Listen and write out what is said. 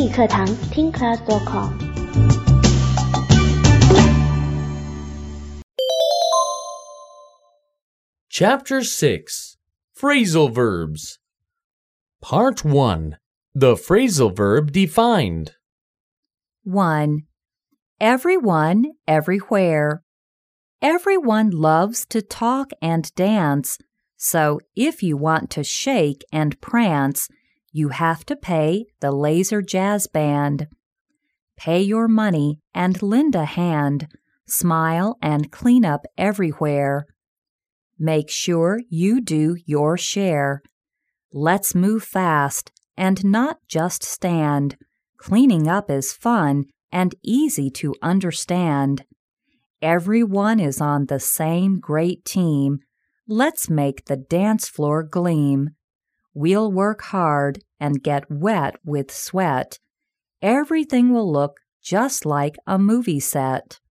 语课堂听 class.com。 Chapter 6 Phrasal Verbs Part 1 The phrasal verb defined. 1. Everyone, everywhere. Everyone loves to talk and dance, so if you want to shake and prance, you have to pay the Laser Jazz Band. Pay your money and lend a hand, smile and clean up everywhere. Make sure you do your share. Let's move fast and not just stand. Cleaning up is fun and easy to understand. Everyone is on the same great team. Let's make the dance floor gleam. We'll work hard and get wet with sweat. Everything will look just like a movie set.